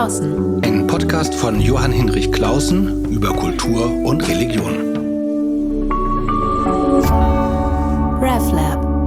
Klausen. Ein Podcast von Johann Hinrich Clausen über Kultur und Religion. RefLab.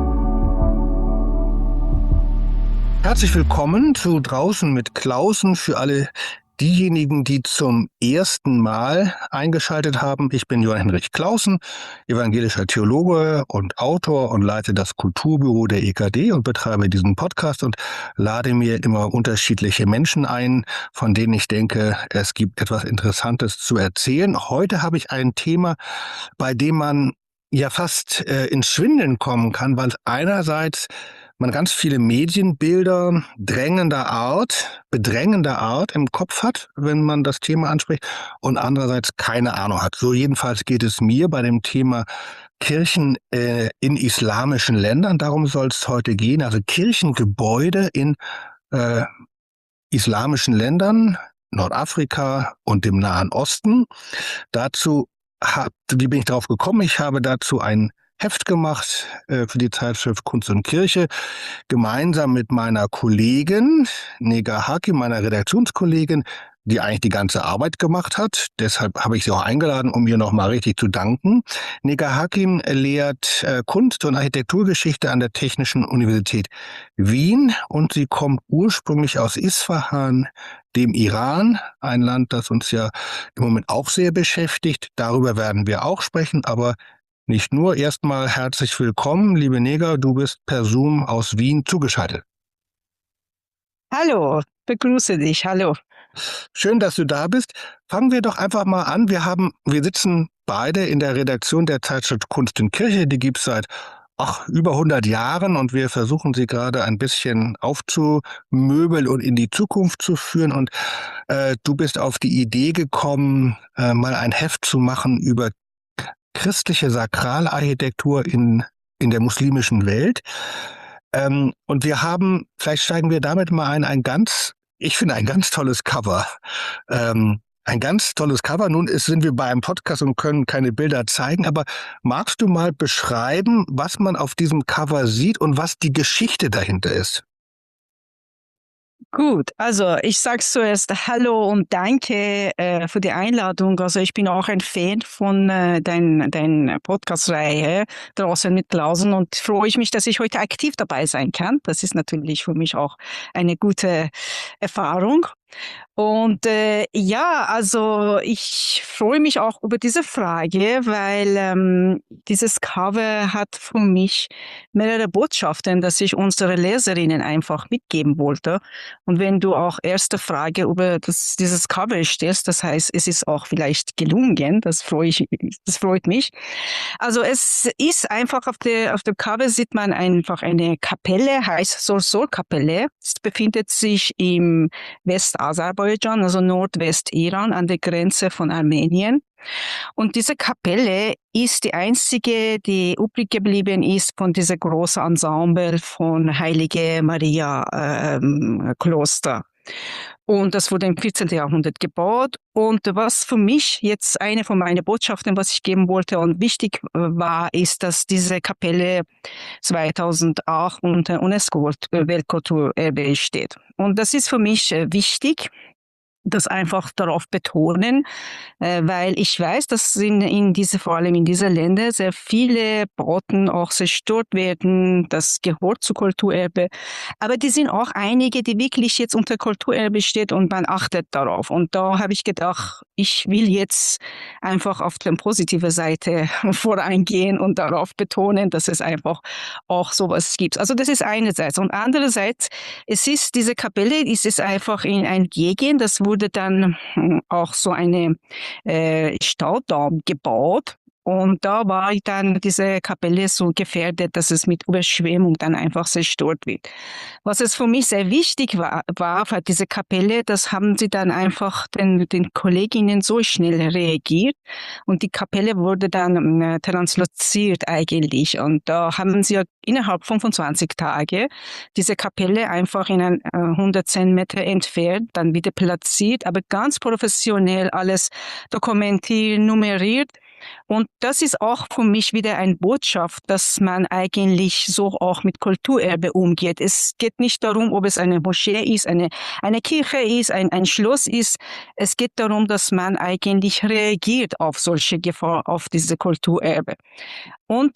Herzlich willkommen zu Draußen mit Clausen für alle diejenigen, die zum ersten Mal eingeschaltet haben. Ich bin Johann Hinrich Clausen, evangelischer Theologe und Autor und leite das Kulturbüro der EKD und betreibe diesen Podcast und lade mir immer unterschiedliche Menschen ein, von denen ich denke, es gibt etwas Interessantes zu erzählen. Heute habe ich ein Thema, bei dem man ja fast ins Schwindeln kommen kann, weil einerseits man ganz viele Medienbilder bedrängender Art im Kopf hat, wenn man das Thema anspricht, und andererseits keine Ahnung hat. So jedenfalls geht es mir bei dem Thema Kirchen in islamischen Ländern. Darum soll es heute gehen. Also Kirchengebäude in islamischen Ländern, Nordafrika und dem Nahen Osten. Wie bin ich darauf gekommen? Ich habe dazu ein Heft gemacht für die Zeitschrift Kunst und Kirche, gemeinsam mit meiner Kollegin Nega Hakim, meiner Redaktionskollegin, die eigentlich die ganze Arbeit gemacht hat. Deshalb habe ich sie auch eingeladen, um ihr nochmal richtig zu danken. Nega Hakim lehrt Kunst- und Architekturgeschichte an der Technischen Universität Wien und sie kommt ursprünglich aus Isfahan, dem Iran, ein Land, das uns ja im Moment auch sehr beschäftigt. Darüber werden wir auch sprechen, aber nicht nur. Erstmal herzlich willkommen, liebe Nega, du bist per Zoom aus Wien zugeschaltet. Hallo, begrüße dich, hallo. Schön, dass du da bist. Fangen wir doch einfach mal an. Wir sitzen beide in der Redaktion der Zeitschrift Kunst und Kirche. Die gibt es seit über 100 Jahren und wir versuchen sie gerade ein bisschen aufzumöbeln und in die Zukunft zu führen. Und du bist auf die Idee gekommen, mal ein Heft zu machen über christliche Sakralarchitektur in der muslimischen Welt. Und vielleicht steigen wir damit mal ich finde ein ganz tolles Cover. Ein ganz tolles Cover. Nun sind wir bei einem Podcast und können keine Bilder zeigen, aber magst du mal beschreiben, was man auf diesem Cover sieht und was die Geschichte dahinter ist? Gut, also ich sage zuerst Hallo und danke für die Einladung. Also ich bin auch ein Fan von dein Podcast-Reihe Draußen mit Klausen und freue ich mich, dass ich heute aktiv dabei sein kann. Das ist natürlich für mich auch eine gute Erfahrung. Und also ich freue mich auch über diese Frage, weil dieses Cover hat für mich mehrere Botschaften, dass ich unsere Leserinnen einfach mitgeben wollte. Und wenn du auch erste Frage über dieses Cover stellst, das heißt, es ist auch vielleicht gelungen, das freut mich. Also es ist einfach auf dem Cover sieht man einfach eine Kapelle, heißt Sorsor-Kapelle. Es befindet sich im Westaserbaidschan, also Nordwest-Iran, an der Grenze von Armenien. Und diese Kapelle ist die einzige, die übrig geblieben ist von dieser großen Ensemble von Heilige Maria Kloster. Und das wurde im 14. Jahrhundert gebaut. Und was für mich jetzt eine von meinen Botschaften, was ich geben wollte und wichtig war, ist, dass diese Kapelle 2008 unter UNESCO-Weltkulturerbe steht. Und das ist für mich wichtig, das einfach darauf betonen, weil ich weiß, dass vor allem in diesen Ländern sehr viele Bauten auch zerstört werden. Das gehört zu Kulturerbe. Aber die sind auch einige, die wirklich jetzt unter Kulturerbe steht und man achtet darauf. Und da habe ich gedacht, ich will jetzt einfach auf der positiven Seite voreingehen und darauf betonen, dass es einfach auch sowas gibt. Also das ist einerseits. Und andererseits, diese Kapelle, es ist einfach in ein Gegend, das wurde dann auch so eine Staudamm gebaut. Und da war dann diese Kapelle so gefährdet, dass es mit Überschwemmung dann einfach zerstört wird. Was es für mich sehr wichtig war für diese Kapelle, das haben sie dann einfach den Kolleginnen so schnell reagiert und die Kapelle wurde dann transloziert eigentlich. Und da haben sie innerhalb 25 Tage diese Kapelle einfach in 110 Meter entfernt, dann wieder platziert, aber ganz professionell alles dokumentiert, nummeriert. Und das ist auch für mich wieder eine Botschaft, dass man eigentlich so auch mit Kulturerbe umgeht. Es geht nicht darum, ob es eine Moschee ist, eine Kirche ist, ein Schloss ist. Es geht darum, dass man eigentlich reagiert auf solche Gefahr, auf diese Kulturerbe. Und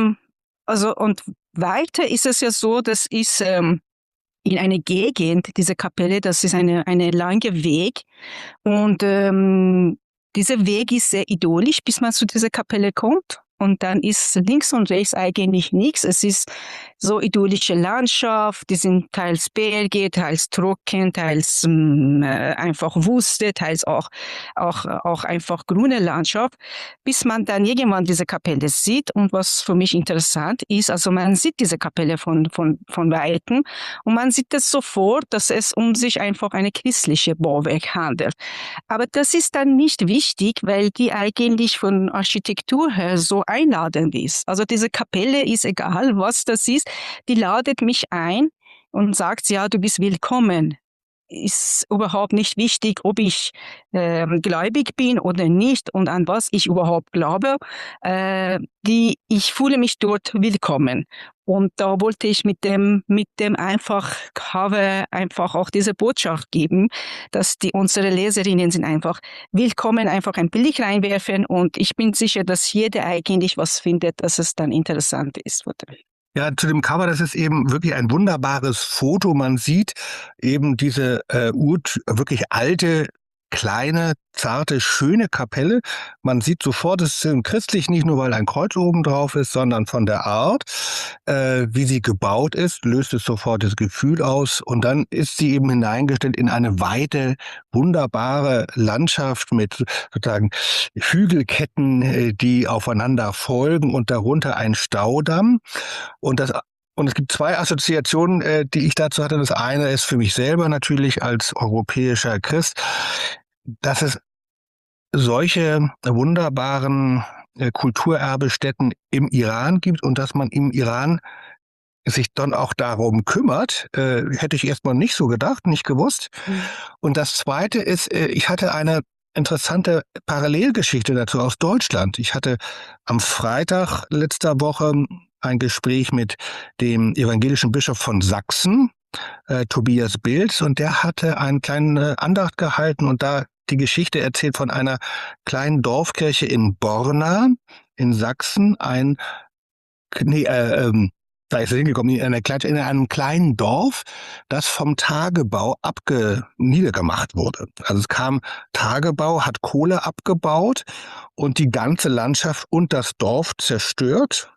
und weiter ist es ja so, das ist in eine Gegend, diese Kapelle, das ist eine lange Weg. Und dieser Weg ist sehr idyllisch, bis man zu dieser Kapelle kommt. Und dann ist links und rechts eigentlich nichts. Es ist so idyllische Landschaft, die sind teils Berge, teils trocken, teils einfach Wüste, teils auch einfach grüne Landschaft, bis man dann irgendwann diese Kapelle sieht. Und was für mich interessant ist, also man sieht diese Kapelle von Weitem und man sieht es sofort, dass es um sich einfach eine christliche Bauwerk handelt. Aber das ist dann nicht wichtig, weil die eigentlich von Architektur her so einladend ist. Also diese Kapelle ist egal, was das ist, die ladet mich ein und sagt, ja, du bist willkommen. Ist überhaupt nicht wichtig, ob ich gläubig bin oder nicht und an was ich überhaupt glaube. Ich fühle mich dort willkommen. Und da wollte ich mit dem einfach Cover einfach auch diese Botschaft geben, dass unsere Leserinnen sind einfach willkommen, einfach ein Blick reinwerfen und ich bin sicher, dass jeder eigentlich was findet, dass es dann interessant ist. Ja, zu dem Cover, das ist eben wirklich ein wunderbares Foto. Man sieht eben diese wirklich alte, kleine, zarte, schöne Kapelle. Man sieht sofort, es ist christlich, nicht nur, weil ein Kreuz oben drauf ist, sondern von der Art, wie sie gebaut ist, löst es sofort das Gefühl aus. Und dann ist sie eben hineingestellt in eine weite, wunderbare Landschaft mit sozusagen Hügelketten, die aufeinander folgen und darunter ein Staudamm. Und es gibt zwei Assoziationen, die ich dazu hatte. Das eine ist für mich selber natürlich als europäischer Christ, dass es solche wunderbaren Kulturerbestätten im Iran gibt und dass man im Iran sich dann auch darum kümmert, hätte ich erstmal nicht so gedacht, nicht gewusst. Und das Zweite ist, ich hatte eine interessante Parallelgeschichte dazu aus Deutschland. Ich hatte am Freitag letzter Woche ein Gespräch mit dem evangelischen Bischof von Sachsen, Tobias Bilz, und der hatte einen kleinen Andacht gehalten und da die Geschichte erzählt von einer kleinen Dorfkirche in Borna in Sachsen, da ist er hingekommen, in einem kleinen Dorf, das vom Tagebau niedergemacht wurde. Also es kam Tagebau, hat Kohle abgebaut und die ganze Landschaft und das Dorf zerstört.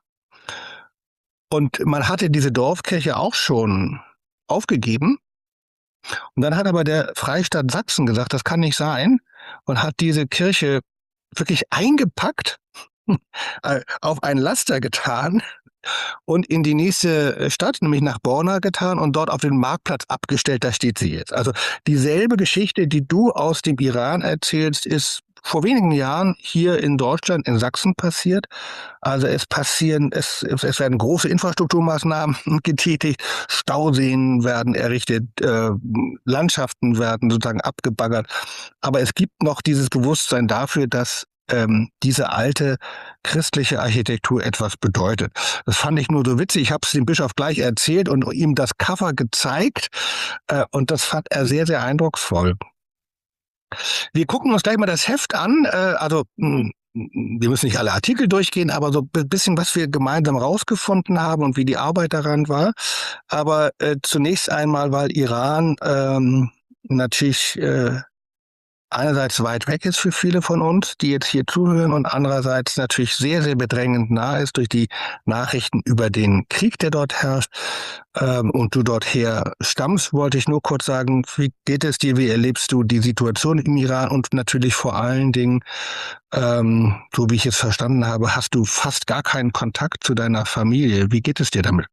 Und man hatte diese Dorfkirche auch schon aufgegeben. Und dann hat aber der Freistaat Sachsen gesagt, das kann nicht sein, und hat diese Kirche wirklich eingepackt, auf einen Laster getan und in die nächste Stadt, nämlich nach Borna getan und dort auf den Marktplatz abgestellt, da steht sie jetzt. Also dieselbe Geschichte, die du aus dem Iran erzählst, ist vor wenigen Jahren hier in Deutschland, in Sachsen passiert. Also es werden große Infrastrukturmaßnahmen getätigt, Stauseen werden errichtet, Landschaften werden sozusagen abgebaggert. Aber es gibt noch dieses Bewusstsein dafür, dass diese alte christliche Architektur etwas bedeutet. Das fand ich nur so witzig. Ich habe es dem Bischof gleich erzählt und ihm das Cover gezeigt und das fand er sehr, sehr eindrucksvoll. Wir gucken uns gleich mal das Heft an. Wir müssen nicht alle Artikel durchgehen, aber so ein bisschen, was wir gemeinsam rausgefunden haben und wie die Arbeit daran war. Aber zunächst einmal, weil Iran natürlich einerseits weit weg ist für viele von uns, die jetzt hier zuhören, und andererseits natürlich sehr, sehr bedrängend nah ist durch die Nachrichten über den Krieg, der dort herrscht. Und du dorther stammst, wollte ich nur kurz sagen, wie geht es dir, wie erlebst du die Situation im Iran und natürlich vor allen Dingen, so wie ich es verstanden habe, hast du fast gar keinen Kontakt zu deiner Familie. Wie geht es dir damit?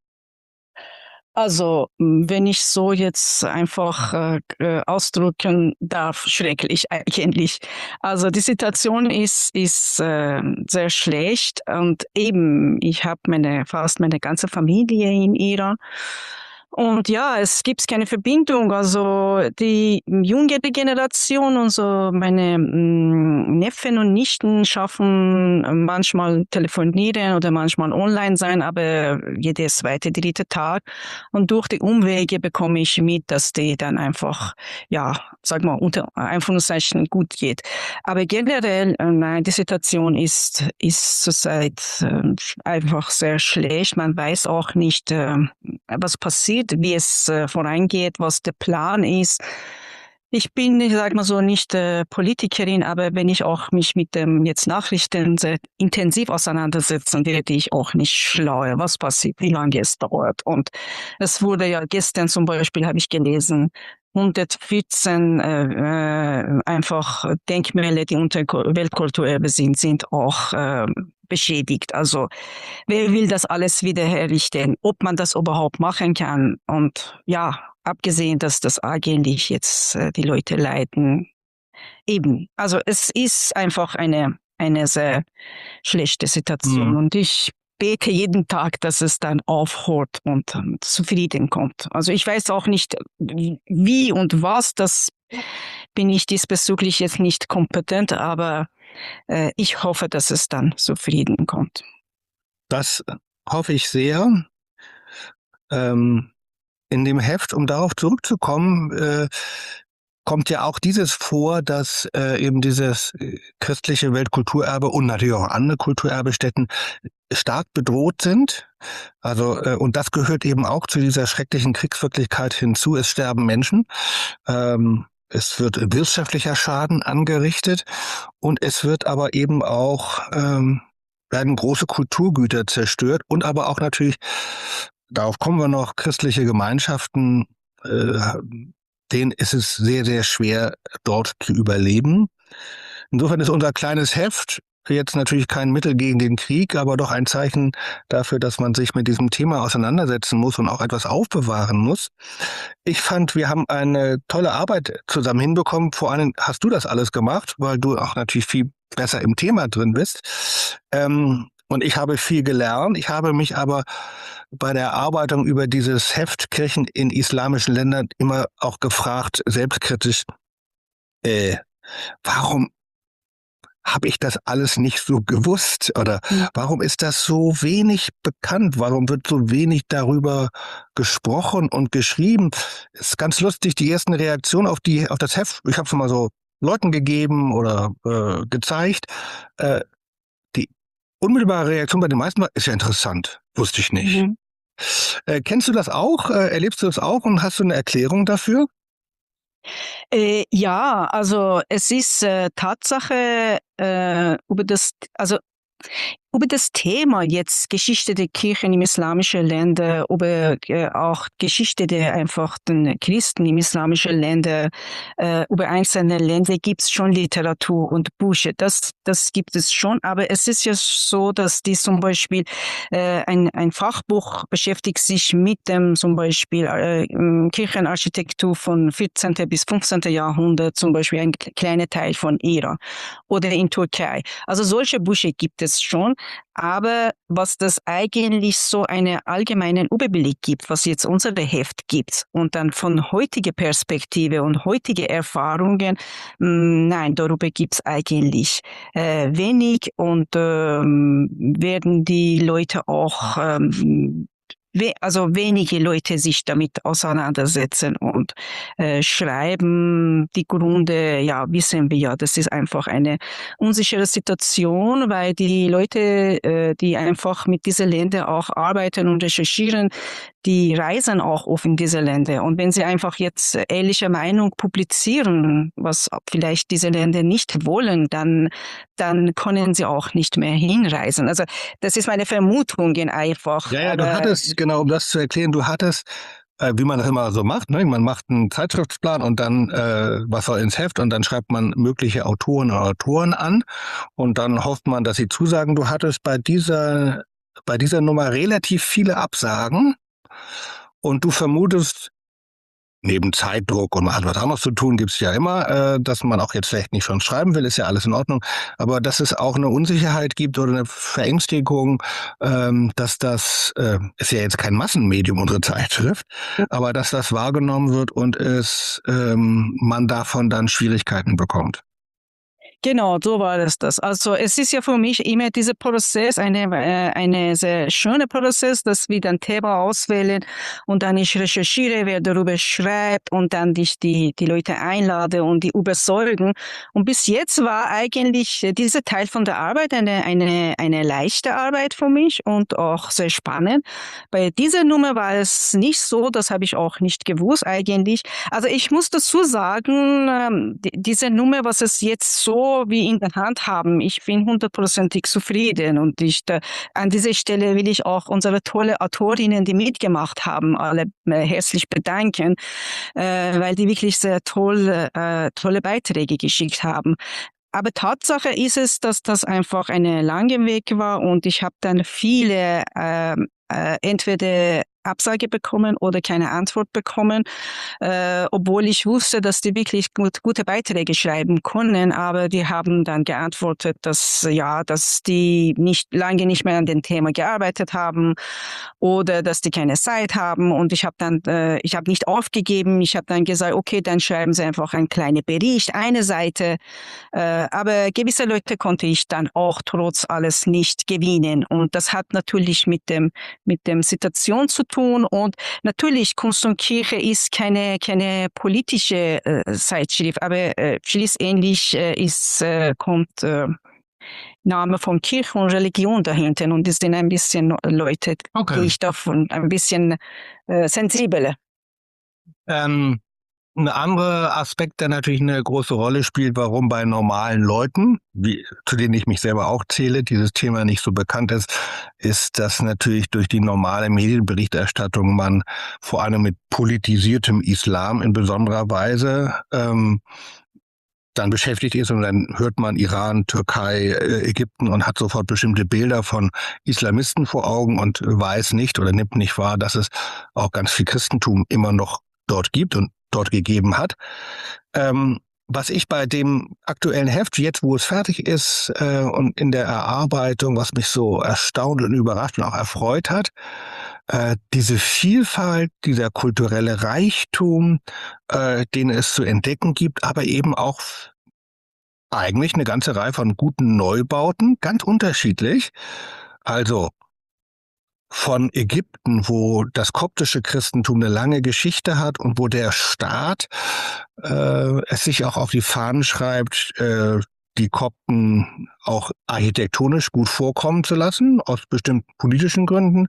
Also, wenn ich so jetzt einfach ausdrücken darf, schrecklich eigentlich. Also die Situation ist sehr schlecht und eben, ich habe fast meine ganze Familie in Iran Und ja, es gibt keine Verbindung. Also die jüngere Generation, also meine Neffen und Nichten schaffen manchmal telefonieren oder manchmal online sein, aber jedes zweite, dritte Tag. Und durch die Umwege bekomme ich mit, dass die dann einfach, ja, sag mal, unter Anführungszeichen gut geht. Aber generell, nein, die Situation ist zurzeit einfach sehr schlecht. Man weiß auch nicht, was passiert, wie es vorangeht, was der Plan ist. Ich bin, ich sag mal so, nicht Politikerin, aber wenn ich auch mich mit dem jetzt Nachrichten sehr intensiv auseinandersetzen, werde ich auch nicht schlauer, was passiert, wie lange es dauert. Und es wurde ja gestern zum Beispiel, habe ich gelesen, 114 einfach Denkmäler, die unter Weltkulturerbe sind auch beschädigt. Also wer will das alles wiederherrichten? Ob man das überhaupt machen kann? Und ja, abgesehen, dass das eigentlich jetzt die Leute leiden. Eben. Also es ist einfach eine sehr schlechte Situation. Und ich bete jeden Tag, dass es dann aufhört und zu Frieden kommt. Also ich weiß auch nicht, wie und was, das bin ich diesbezüglich jetzt nicht kompetent, aber ich hoffe, dass es dann zu Frieden kommt. Das hoffe ich sehr. In dem Heft, um darauf zurückzukommen, kommt ja auch dieses vor, dass eben dieses christliche Weltkulturerbe und natürlich auch andere Kulturerbestätten stark bedroht sind. Also und das gehört eben auch zu dieser schrecklichen Kriegswirklichkeit hinzu. Es sterben Menschen. Es wird wirtschaftlicher Schaden angerichtet und es wird aber eben auch werden große Kulturgüter zerstört und aber auch natürlich, darauf kommen wir noch, christliche Gemeinschaften, denen ist es sehr, sehr schwer, dort zu überleben. Insofern ist unser kleines Heft jetzt natürlich kein Mittel gegen den Krieg, aber doch ein Zeichen dafür, dass man sich mit diesem Thema auseinandersetzen muss und auch etwas aufbewahren muss. Ich fand, wir haben eine tolle Arbeit zusammen hinbekommen. Vor allem hast du das alles gemacht, weil du auch natürlich viel besser im Thema drin bist. Und ich habe viel gelernt. Ich habe mich aber bei der Erarbeitung über dieses Heft Kirchen in islamischen Ländern immer auch gefragt, selbstkritisch, warum habe ich das alles nicht so gewusst? Oder warum ist das so wenig bekannt? Warum wird so wenig darüber gesprochen und geschrieben? Ist ganz lustig, die ersten Reaktionen auf das Heft, ich habe es mal so Leuten gegeben oder gezeigt. Die unmittelbare Reaktion bei den meisten war, ist ja interessant, wusste ich nicht. Kennst du das auch? Erlebst du das auch und hast du eine Erklärung dafür? Ja, also es ist Tatsache über das Thema jetzt Geschichte der Kirchen im islamischen Länder, über auch Geschichte der einfach den Christen im islamischen Länder, über einzelne Länder gibt's schon Literatur und Bücher. Das gibt es schon, aber es ist ja so, dass die zum Beispiel ein Fachbuch beschäftigt sich mit dem zum Beispiel Kirchenarchitektur von 14. bis 15. Jahrhundert, zum Beispiel ein kleiner Teil von Iran oder in Türkei. Also solche Bücher gibt es schon. Aber was das eigentlich so einen allgemeinen Überblick gibt, was jetzt unser Heft gibt und dann von heutiger Perspektive und heutigen Erfahrungen, nein, darüber gibt's eigentlich wenig und werden die Leute auch also wenige Leute sich damit auseinandersetzen und schreiben. Die Gründe, ja, wissen wir ja, das ist einfach eine unsichere Situation, weil die Leute, die einfach mit diesen Ländern auch arbeiten und recherchieren, die reisen auch oft in diese Länder. Und wenn sie einfach jetzt ehrliche Meinung publizieren, was vielleicht diese Länder nicht wollen, dann können sie auch nicht mehr hinreisen. Also das ist meine Vermutung einfach. Ja, du hattest, genau, um das zu erklären, du hattest, wie man das immer so macht, ne? Man macht einen Zeitschriftsplan und dann was soll ins Heft und dann schreibt man mögliche Autoren oder Autoren an und dann hofft man, dass sie zusagen. Du hattest bei dieser Nummer relativ viele Absagen und du vermutest neben Zeitdruck und man hat was anderes zu tun, gibt's ja immer, dass man auch jetzt vielleicht nicht schon schreiben will, ist ja alles in Ordnung. Aber dass es auch eine Unsicherheit gibt oder eine Verängstigung, dass das ist ja jetzt kein Massenmedium, unsere Zeitschrift, aber dass das wahrgenommen wird und man davon dann Schwierigkeiten bekommt. Genau, so war das. Also es ist ja für mich immer dieser Prozess, eine sehr schöne Prozess, dass wir dann Thema auswählen und dann ich recherchiere, wer darüber schreibt und dann die Leute einlade und die überzeugen. Und bis jetzt war eigentlich dieser Teil von der Arbeit eine leichte Arbeit für mich und auch sehr spannend. Bei dieser Nummer war es nicht so, das habe ich auch nicht gewusst eigentlich. Also ich muss dazu sagen, diese Nummer, was es jetzt so wie in der Hand haben, ich bin 100%ig zufrieden und an dieser Stelle will ich auch unsere tolle Autorinnen, die mitgemacht haben, alle herzlich bedanken, weil die wirklich sehr tolle Beiträge geschickt haben. Aber Tatsache ist es, dass das einfach eine lange Weg war und ich habe dann viele entweder Absage bekommen oder keine Antwort bekommen, obwohl ich wusste, dass die wirklich gute Beiträge schreiben können, aber die haben dann geantwortet, dass die lange nicht mehr an dem Thema gearbeitet haben oder dass die keine Zeit haben und ich habe nicht aufgegeben, ich habe dann gesagt, okay, dann schreiben Sie einfach einen kleinen Bericht, eine Seite, aber gewisse Leute konnte ich dann auch trotz alles nicht gewinnen und das hat natürlich mit dem Situation zu tun und natürlich Kunst und Kirche ist keine politische Zeitschrift, aber schließlich kommt Name von Kirche und Religion dahinter und die sind ein bisschen Leute, Okay. gehe ich davon ein bisschen sensibler. Ein anderer Aspekt, der natürlich eine große Rolle spielt, warum bei normalen Leuten, zu denen ich mich selber auch zähle, dieses Thema nicht so bekannt ist, dass natürlich durch die normale Medienberichterstattung man vor allem mit politisiertem Islam in besonderer Weise dann beschäftigt ist und dann hört man Iran, Türkei, Ägypten und hat sofort bestimmte Bilder von Islamisten vor Augen und weiß nicht oder nimmt nicht wahr, dass es auch ganz viel Christentum immer noch dort gibt und dort gegeben hat. Was ich bei dem aktuellen Heft, jetzt wo es fertig ist und in der Erarbeitung, was mich so erstaunt und überrascht und auch erfreut hat, diese Vielfalt, dieser kulturelle Reichtum, den es zu entdecken gibt, aber eben auch eigentlich eine ganze Reihe von guten Neubauten, ganz unterschiedlich. Also von Ägypten, wo das koptische Christentum eine lange Geschichte hat und wo der Staat es sich auch auf die Fahnen schreibt, die Kopten auch architektonisch gut vorkommen zu lassen, aus bestimmten politischen Gründen.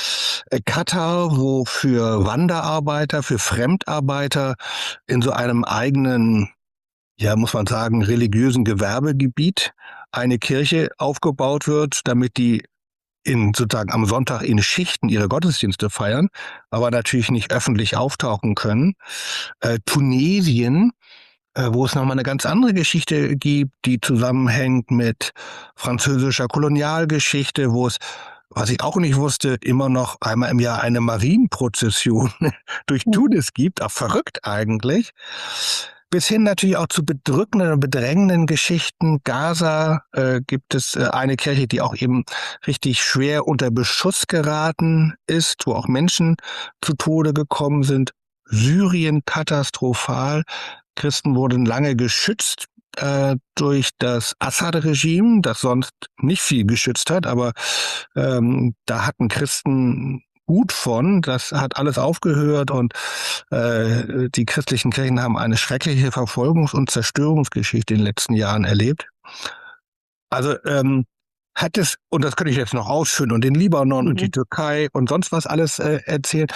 Katar, wo für Wanderarbeiter, für Fremdarbeiter in so einem eigenen, ja, muss man sagen, religiösen Gewerbegebiet eine Kirche aufgebaut wird, damit die sozusagen am Sonntag in Schichten ihre Gottesdienste feiern, aber natürlich nicht öffentlich auftauchen können. Tunesien, wo es nochmal eine ganz andere Geschichte gibt, die zusammenhängt mit französischer Kolonialgeschichte, wo es, was ich auch nicht wusste, immer noch einmal im Jahr eine Marienprozession durch Tunis gibt, auch verrückt eigentlich. Bis hin natürlich auch zu bedrückenden und bedrängenden Geschichten. Gaza gibt es eine Kirche, die auch eben richtig schwer unter Beschuss geraten ist, wo auch Menschen zu Tode gekommen sind. Syrien katastrophal. Christen wurden lange geschützt durch das Assad-Regime, das sonst nicht viel geschützt hat, aber da hatten Christen gut von. Das hat alles aufgehört und die christlichen Kirchen haben eine schreckliche Verfolgungs- und Zerstörungsgeschichte in den letzten Jahren erlebt. Also hat es, und das könnte ich jetzt noch ausführen, und den Libanon und die Türkei und sonst was alles erzählen.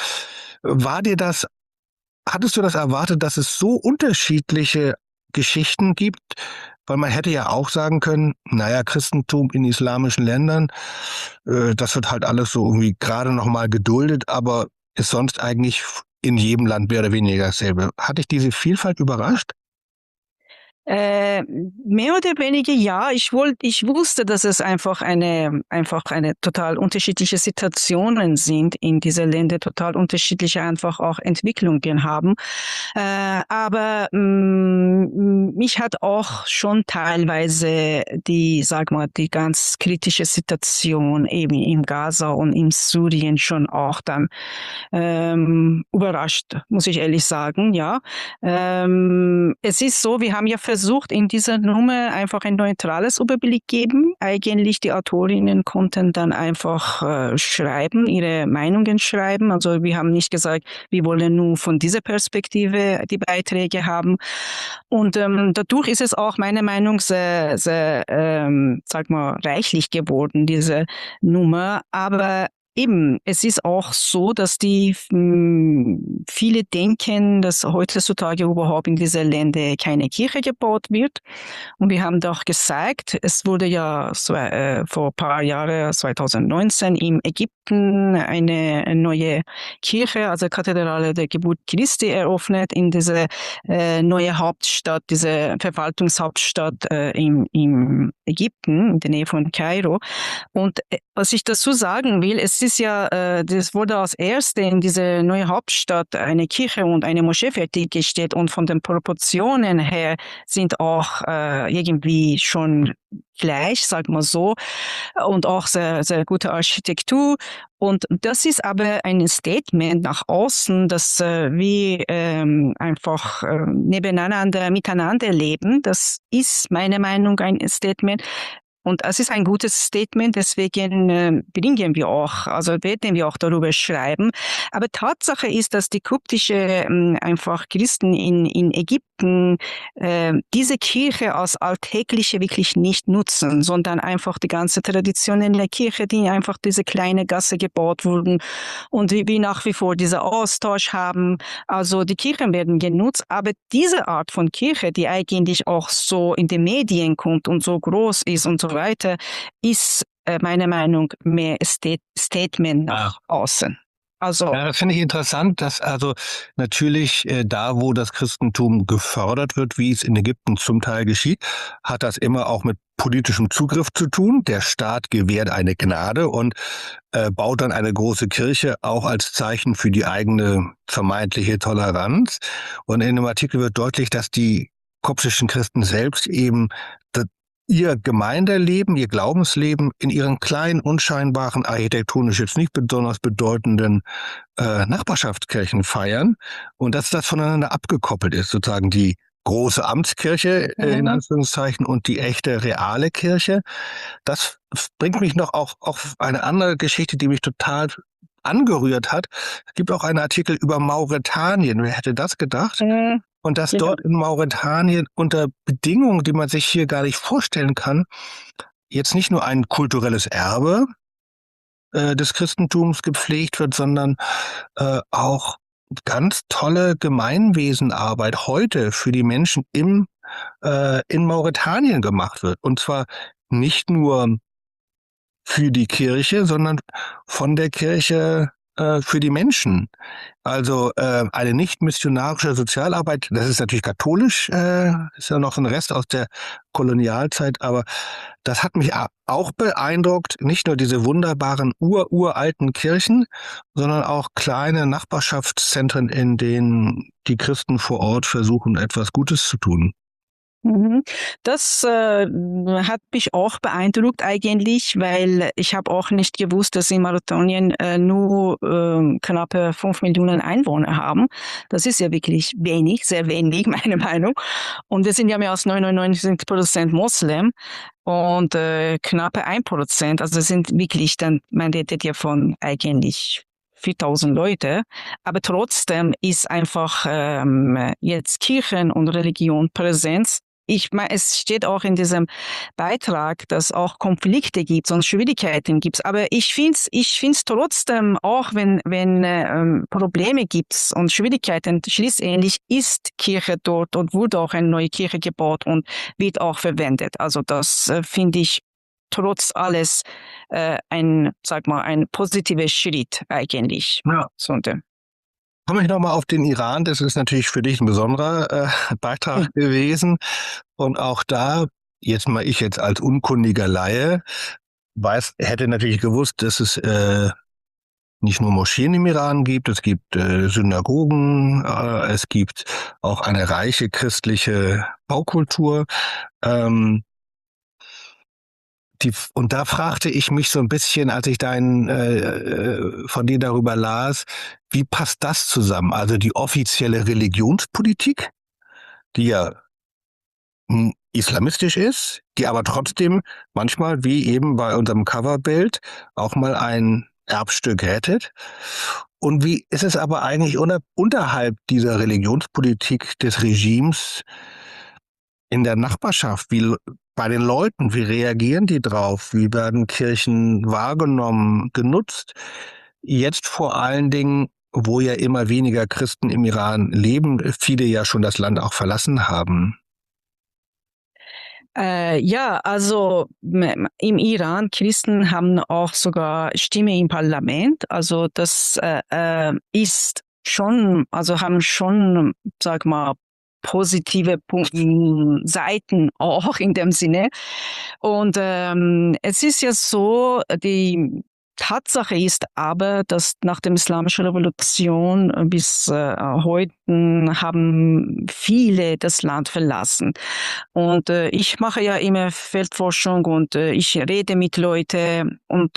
Hattest du das erwartet, dass es so unterschiedliche Geschichten gibt? Weil man hätte ja auch sagen können, naja, Christentum in islamischen Ländern, das wird halt alles so irgendwie gerade noch mal geduldet, aber ist sonst eigentlich in jedem Land mehr oder weniger dasselbe. Hat dich diese Vielfalt überrascht? Mehr oder weniger ja. Ich wusste, dass es einfach eine total unterschiedliche Situationen sind in diese Länder, total unterschiedliche einfach auch Entwicklungen haben. Aber mich hat auch schon teilweise die ganz kritische Situation eben im Gaza und in Syrien schon auch dann überrascht, muss ich ehrlich sagen, ja. Es ist so, wir haben ja versucht, in dieser Nummer einfach ein neutrales Überblick geben. Eigentlich die Autorinnen konnten dann einfach schreiben, ihre Meinungen schreiben. Also wir haben nicht gesagt, wir wollen nur von dieser Perspektive die Beiträge haben. Und dadurch ist es auch meiner Meinung sehr, sehr, sag mal, reichlich geworden, diese Nummer. Aber eben, es ist auch so, dass viele denken, dass heutzutage überhaupt in diese Länder keine Kirche gebaut wird. Und wir haben doch gesagt, es wurde ja vor ein paar Jahren, 2019, in Ägypten eine neue Kirche, also Kathedrale der Geburt Christi, eröffnet in diese neue Hauptstadt, diese Verwaltungshauptstadt im Ägypten, in der Nähe von Kairo. Und was ich dazu sagen will, es ist ja, das wurde als erste in diese neue Hauptstadt eine Kirche und eine Moschee fertiggestellt und von den Proportionen her sind auch irgendwie schon gleich, sag mal so, und auch sehr, sehr gute Architektur. Und das ist aber ein Statement nach außen, dass wir einfach nebeneinander, miteinander leben. Das ist meiner Meinung nach ein Statement. Und es ist ein gutes Statement, deswegen bringen wir auch, also werden wir auch darüber schreiben. Aber Tatsache ist, dass die koptische einfach Christen in Ägypten diese Kirche als alltägliche wirklich nicht nutzen, sondern einfach die ganze traditionelle Kirche, die einfach diese kleine Gasse gebaut wurden und wir nach wie vor diesen Austausch haben. Also die Kirchen werden genutzt, aber diese Art von Kirche, die eigentlich auch so in den Medien kommt und so groß ist und so weiter, ist meiner Meinung nach mehr Statement nach außen. Also ja, das finde ich interessant, dass also natürlich da, wo das Christentum gefördert wird, wie es in Ägypten zum Teil geschieht, hat das immer auch mit politischem Zugriff zu tun. Der Staat gewährt eine Gnade und baut dann eine große Kirche auch als Zeichen für die eigene vermeintliche Toleranz. Und in dem Artikel wird deutlich, dass die koptischen Christen selbst eben ihr Gemeindeleben, ihr Glaubensleben in ihren kleinen, unscheinbaren, architektonisch jetzt nicht besonders bedeutenden Nachbarschaftskirchen feiern und dass das voneinander abgekoppelt ist, sozusagen die große Amtskirche in Anführungszeichen und die echte reale Kirche. Das bringt mich noch auch auf eine andere Geschichte, die mich total angerührt hat. Es gibt auch einen Artikel über Mauretanien. Wer hätte das gedacht? Und dass dort in Mauretanien unter Bedingungen, die man sich hier gar nicht vorstellen kann, jetzt nicht nur ein kulturelles Erbe des Christentums gepflegt wird, sondern auch ganz tolle Gemeinwesenarbeit heute für die Menschen in Mauretanien gemacht wird. Und zwar nicht nur für die Kirche, sondern von der Kirche für die Menschen. Also eine nicht missionarische Sozialarbeit, das ist natürlich katholisch, ist ja noch ein Rest aus der Kolonialzeit, aber das hat mich auch beeindruckt, nicht nur diese wunderbaren uralten Kirchen, sondern auch kleine Nachbarschaftszentren, in denen die Christen vor Ort versuchen, etwas Gutes zu tun. Das hat mich auch beeindruckt eigentlich, weil ich habe auch nicht gewusst, dass in Mauretanien nur knappe 5 Millionen Einwohner haben. Das ist ja wirklich wenig, sehr wenig, meine Meinung. Und wir sind ja mehr als 99% Moslem und knappe 1%. Also sind wirklich dann, man redet ja von eigentlich 4.000 Leute, aber trotzdem ist einfach jetzt Kirchen und Religion Präsenz. Ich meine, es steht auch in diesem Beitrag, dass auch Konflikte gibt und Schwierigkeiten gibt. Aber ich find's trotzdem, auch wenn Probleme gibt und Schwierigkeiten, schließlich ist Kirche dort und wurde auch eine neue Kirche gebaut und wird auch verwendet. Also das finde ich trotz alles ein positiver Schritt eigentlich. Ja. Komme ich nochmal auf den Iran. Das ist natürlich für dich ein besonderer Beitrag gewesen. Und auch da, ich jetzt als unkundiger Laie, hätte natürlich gewusst, dass es nicht nur Moscheen im Iran gibt, es gibt Synagogen, es gibt auch eine reiche christliche Baukultur. Ähm, und da fragte ich mich so ein bisschen, als ich von dir darüber las, wie passt das zusammen? Also die offizielle Religionspolitik, die ja islamistisch ist, die aber trotzdem manchmal, wie eben bei unserem Coverbild, auch mal ein Erbstück rettet. Und wie ist es aber eigentlich unterhalb dieser Religionspolitik des Regimes in der Nachbarschaft? Bei den Leuten, wie reagieren die drauf? Wie werden Kirchen wahrgenommen, genutzt? Jetzt vor allen Dingen, wo ja immer weniger Christen im Iran leben, viele ja schon das Land auch verlassen haben. Ja, also im Iran, Christen haben auch sogar Stimme im Parlament. Also das ist schon, also haben schon, sag mal, positive Seiten auch in dem Sinne. Und es ist ja so, die Tatsache ist aber, dass nach der Islamischen Revolution bis heute haben viele das Land verlassen. Und ich mache ja immer Feldforschung und ich rede mit Leuten und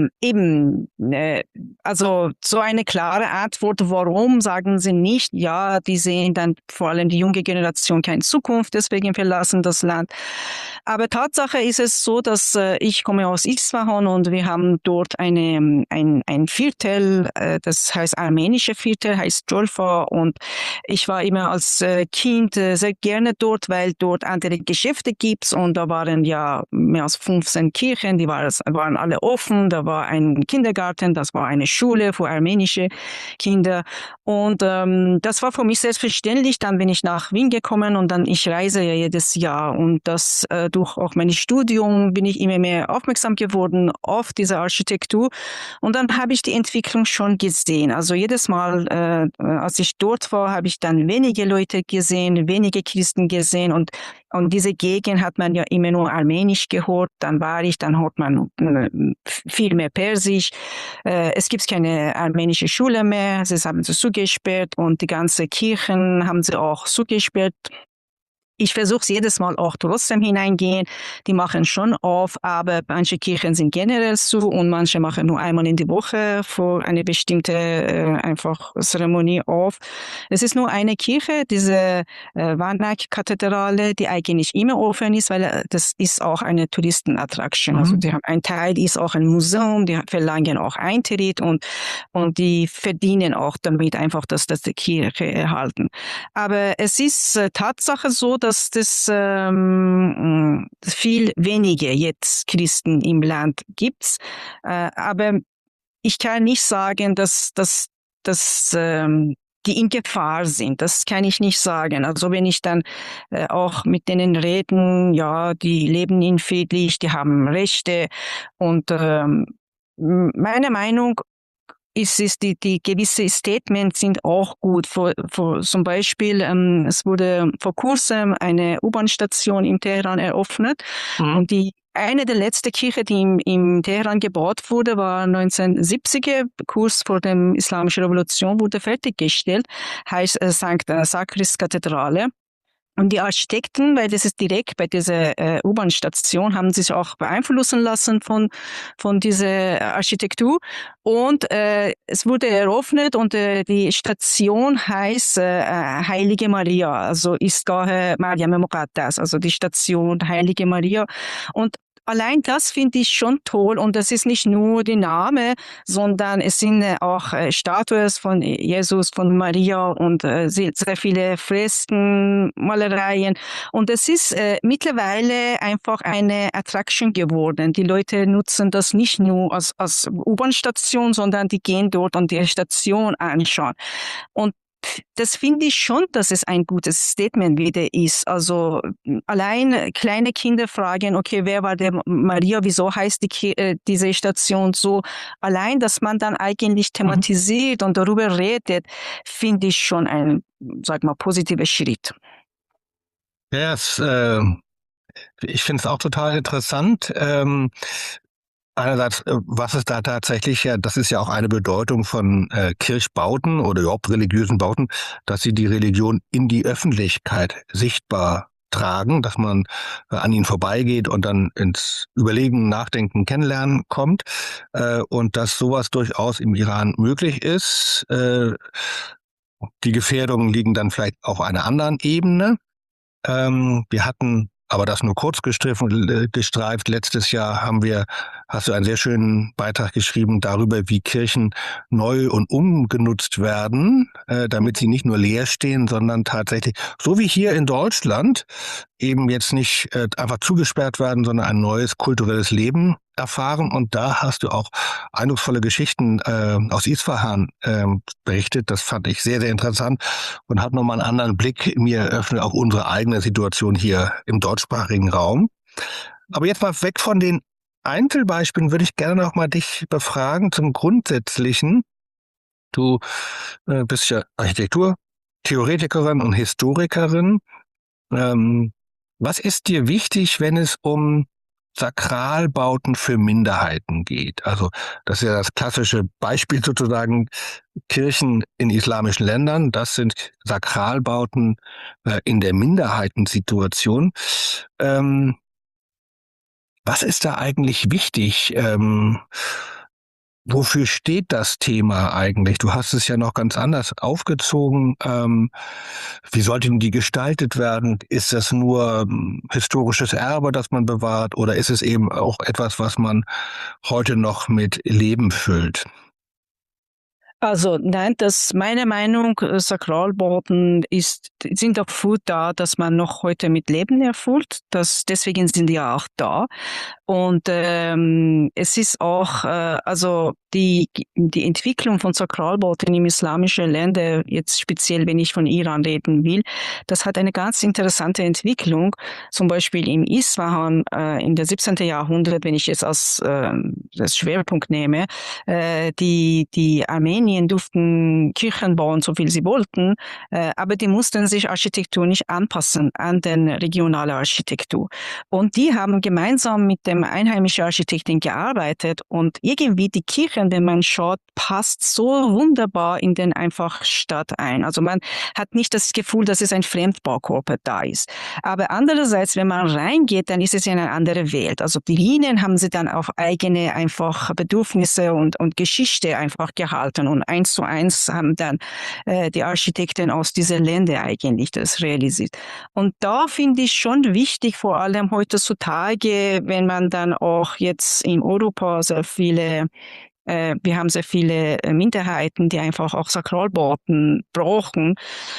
also so eine klare Antwort, warum sagen sie nicht, ja, die sehen dann vor allem die junge Generation keine Zukunft, deswegen verlassen das Land. Aber Tatsache ist es so, dass ich komme aus Isfahan und wir haben dort ein Viertel, das heißt armenische Viertel, heißt Jolfa, und ich war immer als Kind sehr gerne dort, weil dort andere Geschäfte gibt und da waren ja mehr als 15 Kirchen, die waren alle offen, da war ein Kindergarten, das war eine Schule für armenische Kinder und das war für mich selbstverständlich. Dann bin ich nach Wien gekommen und dann ich reise ja jedes Jahr und das durch auch mein Studium bin ich immer mehr aufmerksam geworden auf diese Architektur und dann habe ich die Entwicklung schon gesehen. Also jedes Mal, als ich dort war, habe ich dann wenige Leute gesehen, wenige Christen gesehen und diese Gegend hat man ja immer nur Armenisch gehört, dann hört man viel mehr Persisch. Es gibt keine armenische Schule mehr, sie haben sie zugesperrt und die ganzen Kirchen haben sie auch zugesperrt. Ich versuche jedes Mal auch trotzdem hineingehen. Die machen schon auf, aber manche Kirchen sind generell zu und manche machen nur einmal in die Woche für eine bestimmte einfach Zeremonie auf. Es ist nur eine Kirche, diese Varnak-Kathedrale, die eigentlich immer offen ist, weil das ist auch eine Touristenattraction. Also die haben ein Teil, ist auch ein Museum, die verlangen auch Eintritt und die verdienen auch damit einfach, dass die Kirche erhalten. Aber es ist Tatsache so, dass das viel weniger jetzt Christen im Land gibt. Aber ich kann nicht sagen, dass die in Gefahr sind. Das kann ich nicht sagen. Also wenn ich dann auch mit denen reden, ja, die leben in friedlich, die haben Rechte und meine Meinung ist die gewisse Statements sind auch gut. Zum Beispiel, es wurde vor kurzem eine U-Bahn-Station in Teheran eröffnet und eine der letzten Kirchen, die im Teheran gebaut wurde, war 1970er, kurz vor der Islamischen Revolution, wurde fertiggestellt, heißt St. Sakris Kathedrale. Und die Architekten, weil das ist direkt bei dieser U-Bahn-Station, haben sich auch beeinflussen lassen von dieser Architektur. Und es wurde eröffnet und die Station heißt Heilige Maria, also Istgah Maryam Muqaddas, also die Station Heilige Maria. Und allein das finde ich schon toll und das ist nicht nur der Name, sondern es sind auch Statuen von Jesus, von Maria und sehr viele Fresken, Malereien und es ist mittlerweile einfach eine Attraction geworden. Die Leute nutzen das nicht nur als U-Bahn-Station, sondern die gehen dort und die Station anschauen. Und das finde ich schon, dass es ein gutes Statement wieder ist. Also allein kleine Kinder fragen, okay, wer war der Maria, wieso heißt diese Station so? Allein, dass man dann eigentlich Mhm. thematisiert und darüber redet, finde ich schon ein, sag mal, positiver Schritt. Ja, ich finde es auch total interessant. Einerseits, was ist da tatsächlich, ja, das ist ja auch eine Bedeutung von Kirchbauten oder überhaupt religiösen Bauten, dass sie die Religion in die Öffentlichkeit sichtbar tragen, dass man an ihnen vorbeigeht und dann ins Überlegen, Nachdenken, Kennenlernen kommt, und dass sowas durchaus im Iran möglich ist. Die Gefährdungen liegen dann vielleicht auf einer anderen Ebene. Wir hatten aber das nur kurz gestreift. Letztes Jahr hast du einen sehr schönen Beitrag geschrieben darüber, wie Kirchen neu und umgenutzt werden, damit sie nicht nur leer stehen, sondern tatsächlich, so wie hier in Deutschland, eben jetzt nicht einfach zugesperrt werden, sondern ein neues kulturelles Leben erfahren. Und da hast du auch eindrucksvolle Geschichten aus Isfahan berichtet. Das fand ich sehr, sehr interessant und hat nochmal einen anderen Blick mir eröffnet auf unsere eigene Situation hier im deutschsprachigen Raum. Aber jetzt mal weg von den Einzelbeispielen würde ich gerne noch mal dich befragen zum Grundsätzlichen. Du bist ja Architekturtheoretikerin und Historikerin. Ähm, Was ist dir wichtig, wenn es um Sakralbauten für Minderheiten geht? Also das ist ja das klassische Beispiel sozusagen, Kirchen in islamischen Ländern. Das sind Sakralbauten in der Minderheitensituation. Ähm, Was ist da eigentlich wichtig? Wofür steht das Thema eigentlich? Du hast es ja noch ganz anders aufgezogen. Wie sollten die gestaltet werden? Ist das nur historisches Erbe, das man bewahrt, oder ist es eben auch etwas, was man heute noch mit Leben füllt? Also nein, das meine Meinung, Sakralbauten sind dafür da, dass man noch heute mit Leben erfüllt. Deswegen sind die ja auch da. Und es ist auch, also die Entwicklung von Sakralbauten im islamischen Länder, jetzt speziell, wenn ich von Iran reden will, das hat eine ganz interessante Entwicklung. Zum Beispiel im Isfahan in der 17. Jahrhundert, wenn ich es als das Schwerpunkt nehme, die Armenien durften Kirchen bauen, so viel sie wollten, aber die mussten sich architektonisch anpassen an den regionale Architektur. Und die haben gemeinsam mit dem einheimischen Architekten gearbeitet und irgendwie die Kirchen, wenn man schaut, passt so wunderbar in den einfach Stadt ein. Also man hat nicht das Gefühl, dass es ein Fremdbaukörper da ist. Aber andererseits, wenn man reingeht, dann ist es ja eine andere Welt. Also die Linien haben sie dann auf eigene einfach Bedürfnisse und Geschichte einfach gehalten und 1:1 haben dann die Architekten aus diesen Ländern eigentlich das realisiert. Und da finde ich schon wichtig, vor allem heutzutage, wenn man dann auch jetzt in Europa wir haben sehr viele Minderheiten, die einfach auch Sakralbauten brauchen,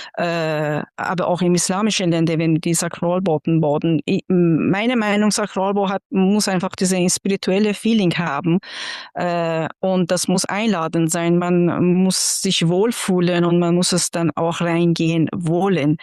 aber auch im islamischen Ländern, wenn die Sakralbauten bauen. Meine Meinung, Sakralbau muss einfach dieses spirituelle Feeling haben und das muss einladend sein. Man muss sich wohlfühlen und man muss es dann auch reingehen wollen.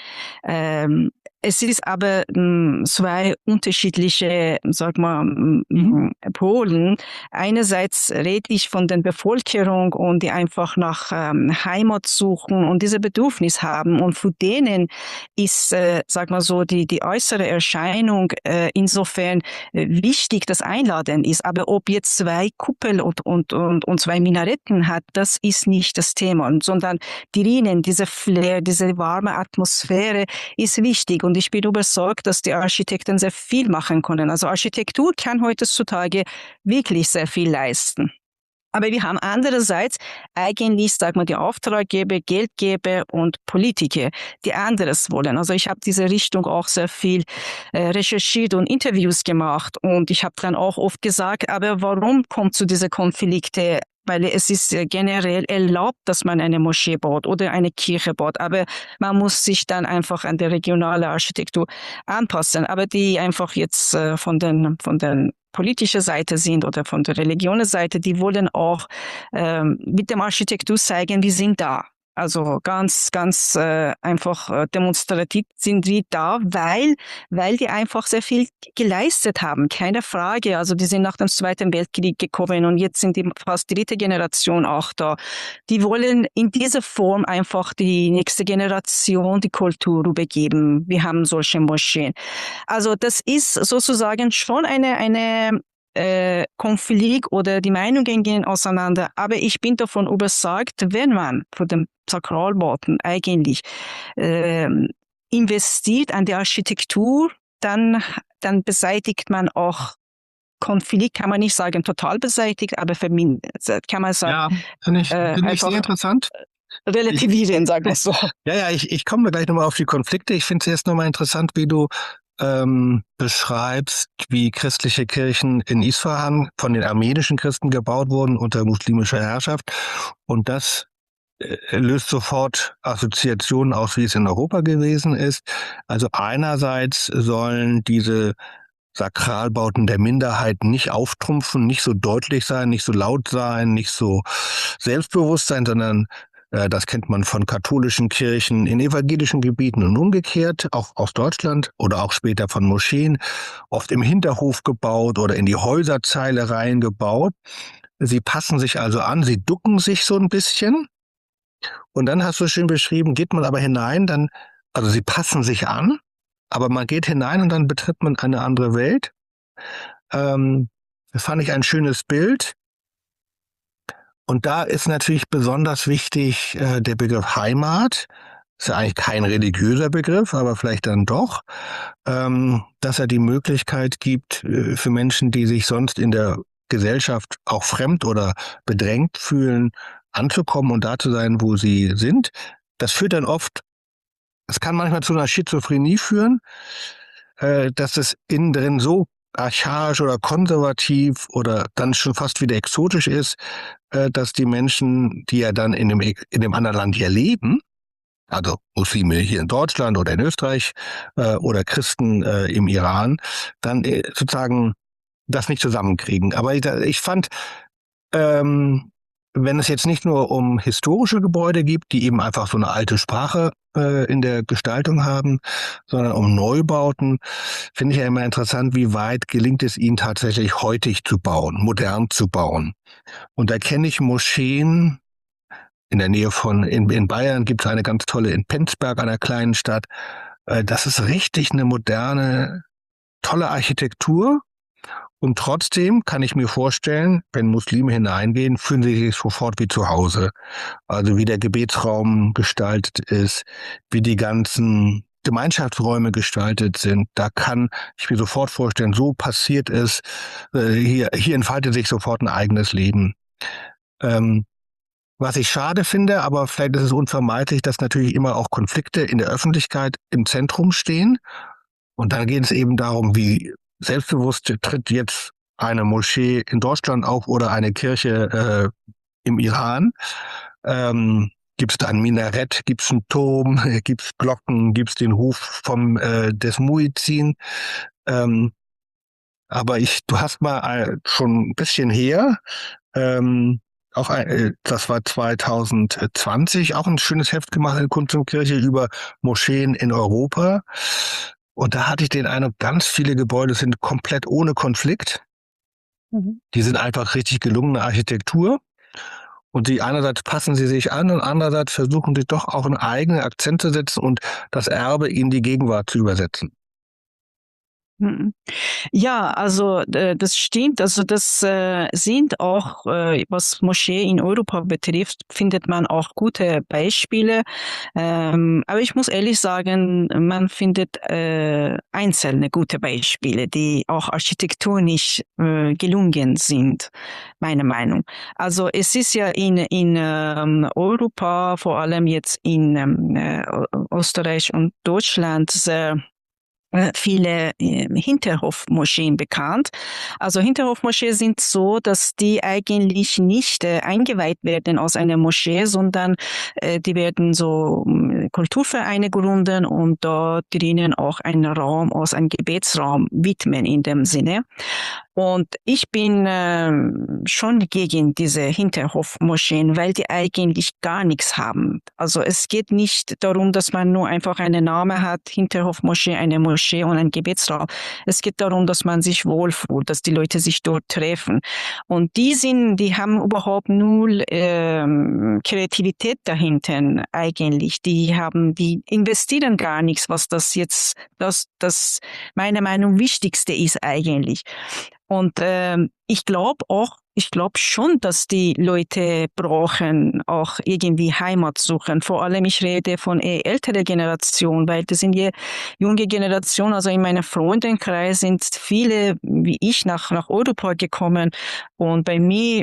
Es ist aber zwei unterschiedliche, sag mal, Polen. Einerseits rede ich von der Bevölkerung und die einfach nach Heimat suchen und diese Bedürfnis haben. Und für denen ist, sag mal so, die äußere Erscheinung insofern wichtig, das Einladen ist. Aber ob jetzt zwei Kuppel und zwei Minaretten hat, das ist nicht das Thema, sondern drinnen, diese Flair, diese warme Atmosphäre ist wichtig. Und ich bin überzeugt, dass die Architekten sehr viel machen können. Also Architektur kann heutzutage wirklich sehr viel leisten. Aber wir haben andererseits eigentlich, sag mal, die Auftraggeber, Geldgeber und Politiker, die anderes wollen. Also ich habe diese Richtung auch sehr viel recherchiert und Interviews gemacht und ich habe dann auch oft gesagt, aber warum kommt zu diesen Konflikten? Weil es ist generell erlaubt, dass man eine Moschee baut oder eine Kirche baut, aber man muss sich dann einfach an der regionalen Architektur anpassen. Aber die einfach jetzt von den politischer Seite sind oder von der Religionen Seite, die wollen auch mit dem Architektur zeigen, wir sind da. Also ganz einfach demonstrativ sind die da, weil die einfach sehr viel geleistet haben, keine Frage. Also die sind nach dem Zweiten Weltkrieg gekommen und jetzt sind die fast dritte Generation auch da. Die wollen in dieser Form einfach die nächste Generation die Kultur übergeben. Wir haben solche Moscheen. Also das ist sozusagen schon eine Konflikt oder die Meinungen gehen auseinander. Aber ich bin davon überzeugt, wenn man von dem Sakralbauten eigentlich investiert an die Architektur, dann beseitigt man auch Konflikt, kann man nicht sagen total beseitigt, aber vermindert, kann man sagen, Ja, finde ich sehr einfach interessant. relativieren, sagen wir so. Ich komme gleich nochmal auf die Konflikte. Ich finde es jetzt nochmal interessant, wie du beschreibst, wie christliche Kirchen in Isfahan von den armenischen Christen gebaut wurden unter muslimischer Herrschaft. Und das löst sofort Assoziationen aus, wie es in Europa gewesen ist. Also einerseits sollen diese Sakralbauten der Minderheit nicht auftrumpfen, nicht so deutlich sein, nicht so laut sein, nicht so selbstbewusst sein, sondern das kennt man von katholischen Kirchen in evangelischen Gebieten und umgekehrt, auch aus Deutschland oder auch später von Moscheen, oft im Hinterhof gebaut oder in die Häuserzeile reingebaut. Sie passen sich also an, sie ducken sich so ein bisschen. Und dann hast du schön beschrieben, geht man aber hinein, also sie passen sich an, aber man geht hinein und dann betritt man eine andere Welt. Das fand ich ein schönes Bild. Und da ist natürlich besonders wichtig der Begriff Heimat. Ist ja eigentlich kein religiöser Begriff, aber vielleicht dann doch, dass er die Möglichkeit gibt für Menschen, die sich sonst in der Gesellschaft auch fremd oder bedrängt fühlen, anzukommen und da zu sein, wo sie sind. Das führt dann oft, es kann manchmal zu einer Schizophrenie führen, dass es innen drin so archaisch oder konservativ oder dann schon fast wieder exotisch ist, dass die Menschen, die ja dann in dem anderen Land hier leben, also Muslime hier in Deutschland oder in Österreich oder Christen im Iran, dann sozusagen das nicht zusammenkriegen. Aber ich fand, wenn es jetzt nicht nur um historische Gebäude gibt, die eben einfach so eine alte Sprache in der Gestaltung haben, sondern um Neubauten, finde ich ja immer interessant, wie weit gelingt es ihnen tatsächlich heutig zu bauen, modern zu bauen. Und da kenne ich Moscheen in der Nähe in Bayern gibt es eine ganz tolle in Penzberg, einer kleinen Stadt. Das ist richtig eine moderne, tolle Architektur. Und trotzdem kann ich mir vorstellen, wenn Muslime hineingehen, fühlen sie sich sofort wie zu Hause. Also wie der Gebetsraum gestaltet ist, wie die ganzen Gemeinschaftsräume gestaltet sind. Da kann ich mir sofort vorstellen, so passiert es. Hier entfaltet sich sofort ein eigenes Leben. Was ich schade finde, aber vielleicht ist es unvermeidlich, dass natürlich immer auch Konflikte in der Öffentlichkeit im Zentrum stehen. Und dann geht es eben darum, wie selbstbewusst tritt jetzt eine Moschee in Deutschland auf oder eine Kirche im Iran. Gibt es da ein Minarett, gibt es einen Turm, gibt es Glocken, gibt es den Ruf des Muezzin. Aber du hast mal schon ein bisschen her, das war 2020, auch ein schönes Heft gemacht in Kunst und Kirche über Moscheen in Europa. Und da hatte ich den Eindruck, ganz viele Gebäude sind komplett ohne Konflikt. Mhm. Die sind einfach richtig gelungene Architektur. Und einerseits passen sie sich an und andererseits versuchen sie doch auch einen eigenen Akzent zu setzen und das Erbe in die Gegenwart zu übersetzen. Ja, also das stimmt. Also das sind auch, was Moschee in Europa betrifft, findet man auch gute Beispiele. Aber ich muss ehrlich sagen, man findet einzelne gute Beispiele, die auch architektonisch gelungen sind, meine Meinung. Also es ist ja in Europa, vor allem jetzt in Österreich und Deutschland, sehr viele Hinterhofmoscheen bekannt. Also Hinterhofmoscheen sind so, dass die eigentlich nicht eingeweiht werden aus einer Moschee, sondern die werden so Kulturvereine gründen und dort drinnen auch einen Raum aus einem Gebetsraum widmen in dem Sinne. Und ich bin schon gegen diese Hinterhofmoscheen, weil die eigentlich gar nichts haben. Also es geht nicht darum, dass man nur einfach einen Namen hat, Hinterhofmoschee, eine Moschee und ein Gebetsraum. Es geht darum, dass man sich wohlfühlt, dass die Leute sich dort treffen. Und die haben überhaupt null Kreativität dahinter eigentlich. Die investieren gar nichts, was das meiner Meinung nach Wichtigste ist eigentlich. Und ich glaube schon, dass die Leute brauchen auch irgendwie Heimat suchen. Vor allem ich rede von älterer Generation, weil das sind die junge Generation. Also in meinem Freundenkreis sind viele wie ich nach Europa gekommen. Und bei mir,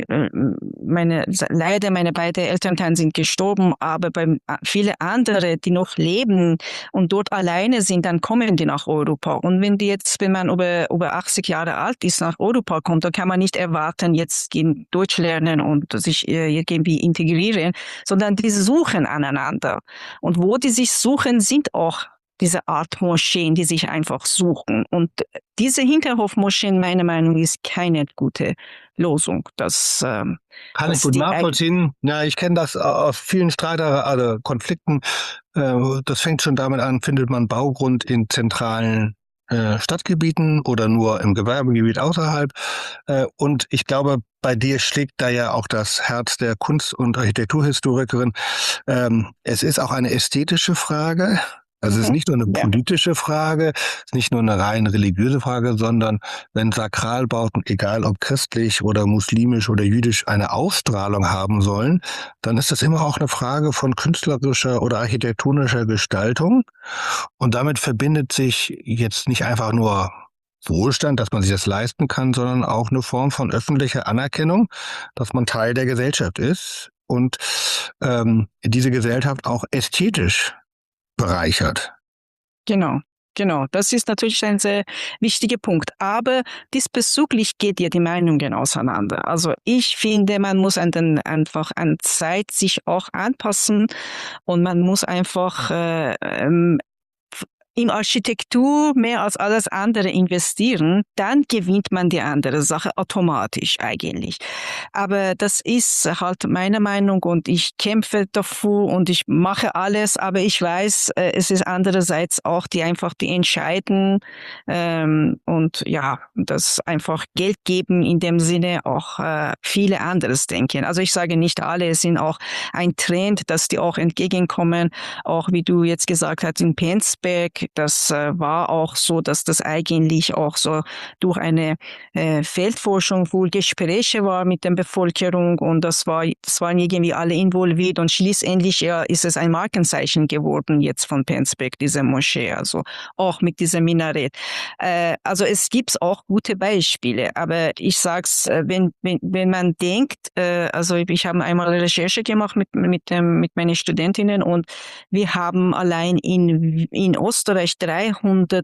leider meine beiden Elternteile sind gestorben, aber bei viele andere, die noch leben und dort alleine sind, dann kommen die nach Europa. Und wenn man über 80 Jahre alt ist, nach Europa kommt, dann kann man nicht erwarten, jetzt gehen Deutsch lernen und sich irgendwie integrieren, sondern die suchen aneinander. Und wo die sich suchen, sind auch diese Art Moscheen, die sich einfach suchen. Und diese Hinterhofmoscheen, meiner Meinung nach, ist keine gute Lösung. Kann ich gut nachvollziehen. Ja, ich kenne das aus vielen Konflikten. Das fängt schon damit an, findet man Baugrund in zentralen Stadtgebieten oder nur im Gewerbegebiet außerhalb. Und ich glaube, bei dir schlägt da ja auch das Herz der Kunst- und Architekturhistorikerin. Es ist auch eine ästhetische Frage. Also es ist nicht nur eine politische Frage, es ist nicht nur eine rein religiöse Frage, sondern wenn Sakralbauten, egal ob christlich oder muslimisch oder jüdisch, eine Ausstrahlung haben sollen, dann ist das immer auch eine Frage von künstlerischer oder architektonischer Gestaltung. Und damit verbindet sich jetzt nicht einfach nur Wohlstand, dass man sich das leisten kann, sondern auch eine Form von öffentlicher Anerkennung, dass man Teil der Gesellschaft ist und diese Gesellschaft auch ästhetisch bereichert. Genau. Das ist natürlich ein sehr wichtiger Punkt. Aber diesbezüglich geht ja die Meinungen auseinander. Also ich finde, man muss einfach an Zeit sich auch anpassen und man muss einfach in Architektur mehr als alles andere investieren, dann gewinnt man die andere Sache automatisch eigentlich. Aber das ist halt meine Meinung und ich kämpfe dafür und ich mache alles, aber ich weiß, es ist andererseits auch die entscheiden und ja, das einfach Geld geben in dem Sinne auch viele anderes denken. Also ich sage nicht alle, es sind auch ein Trend, dass die auch entgegenkommen, auch wie du jetzt gesagt hast in Penzberg. Das war auch so, dass das eigentlich auch so durch eine Feldforschung wohl Gespräche war mit der Bevölkerung und das waren irgendwie alle involviert und schließlich ist es ein Markenzeichen geworden jetzt von Penzberg, diese Moschee, also auch mit diesem Minarett. Also es gibt auch gute Beispiele, aber ich sag's, wenn man denkt, also ich habe einmal eine Recherche gemacht mit meinen Studentinnen und wir haben allein in Österreich 300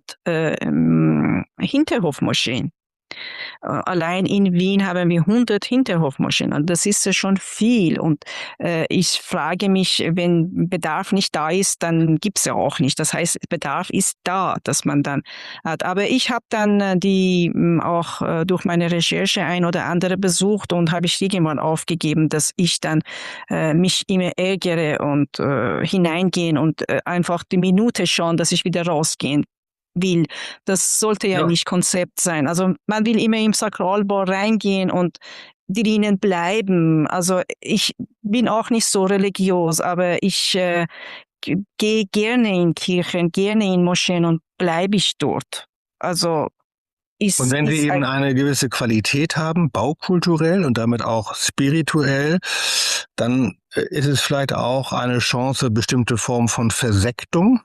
Hinterhofmoscheen. Allein in Wien haben wir 100 Hinterhofmoscheen. Und das ist ja schon viel. Und ich frage mich, wenn Bedarf nicht da ist, dann gibt's ja auch nicht. Das heißt, Bedarf ist da, dass man dann hat. Aber ich habe dann die auch durch meine Recherche ein oder andere besucht und habe ich irgendwann aufgegeben, dass ich dann mich immer ärgere und hineingehen und einfach die Minute schauen, dass ich wieder rausgehen will. Das sollte ja nicht Konzept sein. Also man will immer im Sakralbau reingehen und drinnen bleiben. Also ich bin auch nicht so religiös, aber ich gehe gerne in Kirchen, gerne in Moscheen und bleibe ich dort. Also und wenn sie eben eine gewisse Qualität haben, baukulturell und damit auch spirituell, dann ist es vielleicht auch eine Chance, bestimmte Formen von Versektung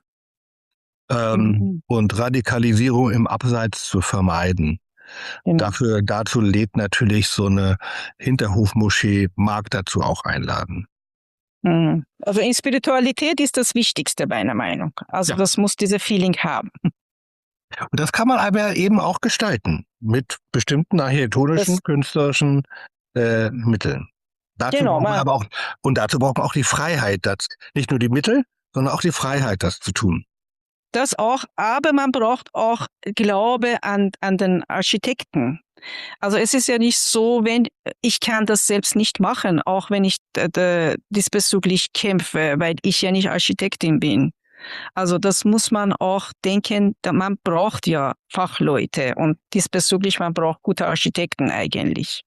und Radikalisierung im Abseits zu vermeiden. Genau. Dazu lädt natürlich so eine Hinterhofmoschee, mag dazu auch einladen. Also in Spiritualität ist das Wichtigste meiner Meinung. Also das muss diese Feeling haben. Und das kann man aber eben auch gestalten mit bestimmten architektonischen, künstlerischen Mitteln. Dazu braucht man aber auch, und dazu braucht man auch die Freiheit, nicht nur die Mittel, sondern auch die Freiheit, das zu tun. Das auch, aber man braucht auch Glaube an den Architekten. Also es ist ja nicht so, wenn ich kann das selbst nicht machen, auch wenn ich diesbezüglich kämpfe, weil ich ja nicht Architektin bin. Also das muss man auch denken, man braucht ja Fachleute und diesbezüglich man braucht gute Architekten eigentlich.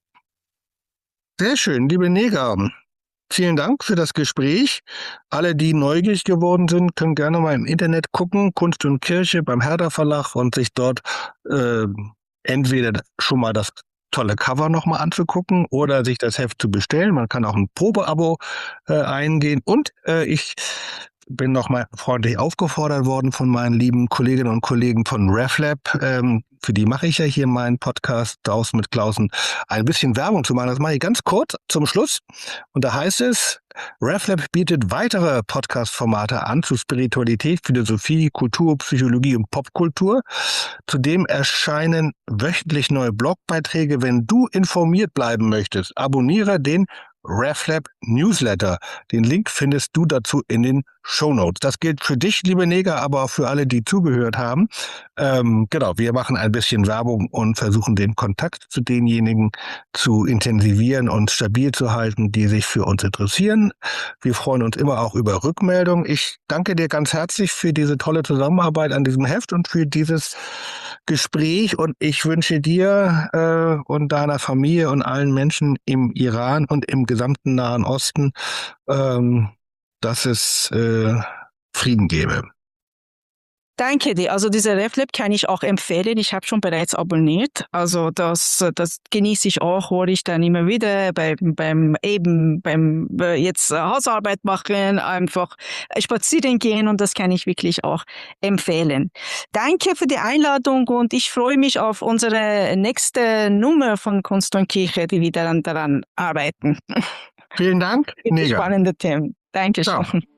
Sehr schön, liebe Nega. Vielen Dank für das Gespräch. Alle, die neugierig geworden sind, können gerne mal im Internet gucken, Kunst und Kirche beim Herder Verlag und sich dort entweder schon mal das tolle Cover nochmal anzugucken oder sich das Heft zu bestellen. Man kann auch ein Probeabo eingehen. Und ich bin nochmal freundlich aufgefordert worden von meinen lieben Kolleginnen und Kollegen von RefLab. Für die mache ich ja hier meinen Podcast draußen mit Klausen, ein bisschen Werbung zu machen. Das mache ich ganz kurz zum Schluss. Und da heißt es, RefLab bietet weitere Podcast-Formate an zu Spiritualität, Philosophie, Kultur, Psychologie und Popkultur. Zudem erscheinen wöchentlich neue Blogbeiträge. Wenn du informiert bleiben möchtest, abonniere den RefLab Newsletter. Den Link findest du dazu in den Shownotes. Das gilt für dich, liebe Neger, aber auch für alle, die zugehört haben. Genau, wir machen ein bisschen Werbung und versuchen den Kontakt zu denjenigen zu intensivieren und stabil zu halten, die sich für uns interessieren. Wir freuen uns immer auch über Rückmeldungen. Ich danke dir ganz herzlich für diese tolle Zusammenarbeit an diesem Heft und für dieses Gespräch und ich wünsche dir und deiner Familie und allen Menschen im Iran und im gesamten Nahen Osten, dass es Frieden gebe. Danke dir. Also diese RefLab kann ich auch empfehlen. Ich habe schon bereits abonniert. Also das genieße ich auch, höre ich dann immer wieder beim jetzt Hausarbeit machen, einfach spazieren gehen und das kann ich wirklich auch empfehlen. Danke für die Einladung und ich freue mich auf unsere nächste Nummer von Kunst und Kirche, die wir daran arbeiten. Vielen Dank, Spannende Themen. Dankeschön. Ciao.